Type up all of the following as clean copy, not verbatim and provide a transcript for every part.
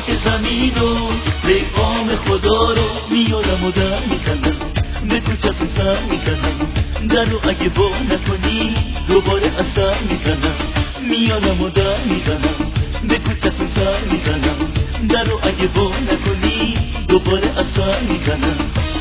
خاک زمین و پیغام خدا رو میارم و در میزنم، به کوچتون سر میزنم، در رو اگه با نکنی دوباره اثر میزنم، میارم و در میزنم، به کوچتون سر میزنم، در رو اگه با نکنی دوباره اثر میزنم.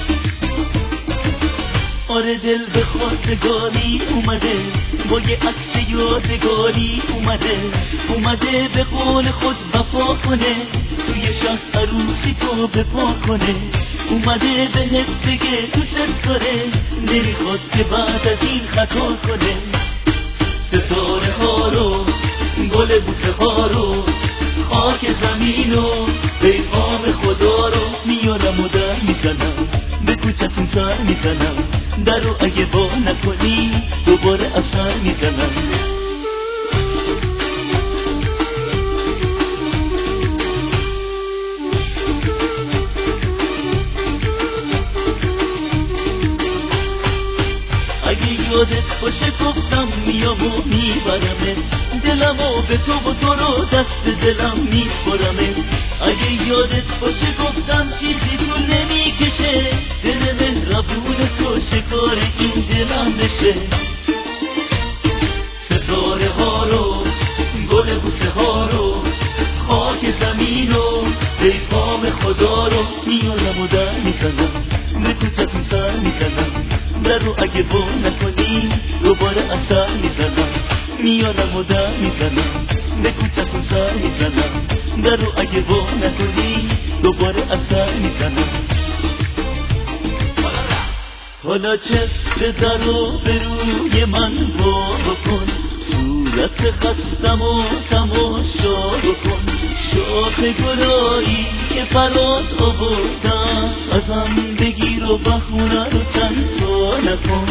آره دل به خواستگاری اومده، با یه عکس یادگاری اومده به قول خود وفا کنه، توی شهر عروسی تو بپا کنه، اومده بهت بگه دوست داره، نمیخواد که بعد از این خطا کنه. ستاره ها رو، گل بوته ها رو، خاک زمین و پیغام خدا رو میارم و در میزنم، به کوچتون سر میزنم، در رو اگه با نکنی دوباره اثر میزنم. اگه یادت باشه گفتم میام و میبرمت، دلمو به تو و تو رو دست دلم میسپرمت. اگه یادت باشه گفتم چیزی تو نمیکشه، دل مهربون تو شکار این دلم بشه. ستاره ها رو، گل بوته ها رو، خاک زمین و پیغام خدا رو میارم و در میزنم، به کوچتون سر میزنم، در رو اگه با نکنی دوباره اثر میزنم، میارم و در میزنم، به کوچتون سر میزنم، در رو اگه با نکنی دوباره اثر میزنم. حالا چسب در رو به روی من بکن، صورت خستم و تماشا بکن، شاخ گلایی که برات آوردم ازم بگیر و بخونه رو چند تا نکن.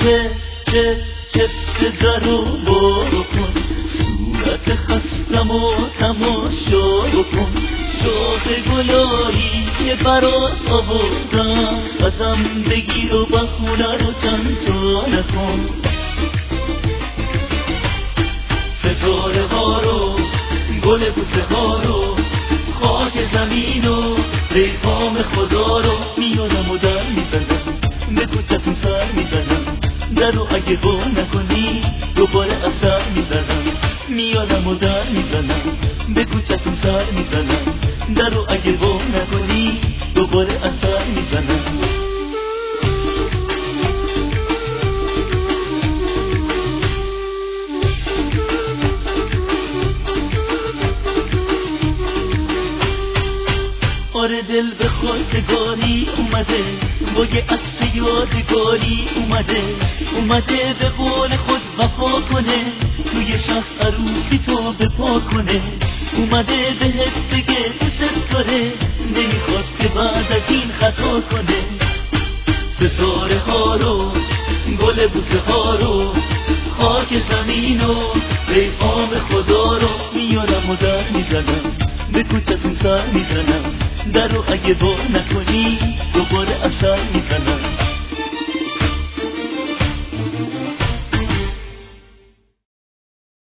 چسب در رو بکن، صورت خستم و تماشا بکن، شاخ گلایی که برات آوردم ازم بگیر و بخونه رو چند تا نکن. ستاره ها رو، گل بوته ها رو، خاک زمین و پیغام خدا رو میارم و در میزنم، به کوچتون سر میزنم، در رو اگه با نکنی دوباره اثر میزنم، میارم و در میزنم، به کوچتون سر میزنم، در رو اگه با نکنی دوباره اثر میزنم. آره دل به خواستگاری اومده، با یه عکس یادگاری اومده به قول خود وفا کنه، توی شهر عروسی تو بپا کنه، اومده بهت بگه دوست داره، نمیخواد که بعد از این خطا کنه. ستاره ها رو، گل بوته ها رو، خاک زمین و پیغام خدا رو میارم و در میزنم، به کوچتون سر میزنم، در رو اگه با نکنی دوباره اثر میزنم.